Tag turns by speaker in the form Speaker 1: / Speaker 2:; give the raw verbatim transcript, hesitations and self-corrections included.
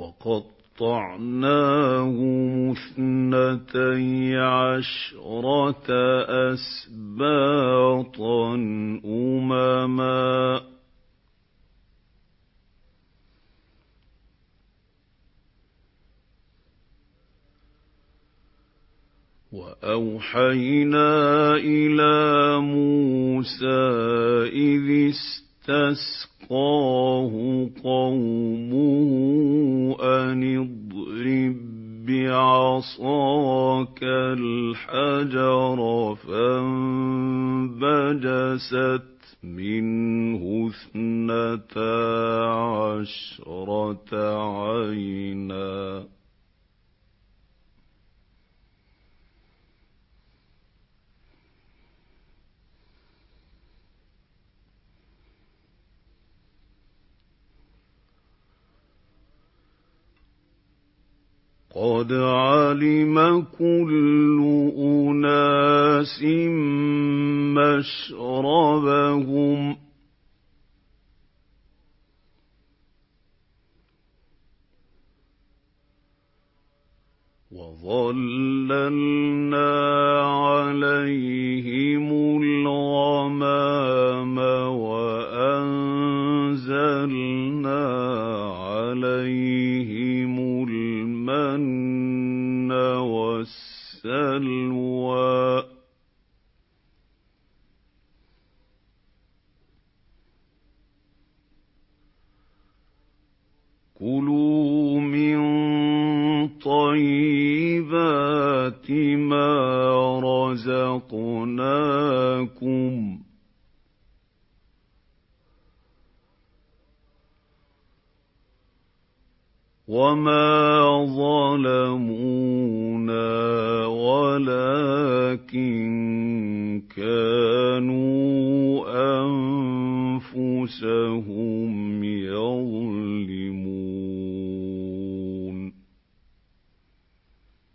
Speaker 1: وَقَطَّعْنَاهُمُ اثْنَتَيْ عَشْرَةَ أَسْبَاطًا أُمَمًا ۚ وَأَوْحَيْنَا إِلَىٰ مُوسَىٰ إِذِ اسْتَسْقَاهُ قَوْمُهُ أَنِ اضْرِب بِّعَصَاكَ الْحَجَرَ ۖ فَانبَجَسَتْ مِنْهُ اثْنَتَا عَشْرَةَ عَيْنًا ۖ قَدْ عَلِمَ كُلُّ أُنَاسٍ مَّشْرَبَهُمْ ۖ وَظَلَّلْنَا عَلَيْهِمُ الْغَمَامَ وَأَنزَلْنَا عَلَيْهِمُ الْمَنَّ وَالسَّلْوَىٰ ۖ كُلُوا مِن طَيِّبَاتِ مَا رَزَقْنَاكُمْ ۚ وَمَا ظَلَمُونَا وَلَٰكِن كَانُوا أَنفُسَهُمْ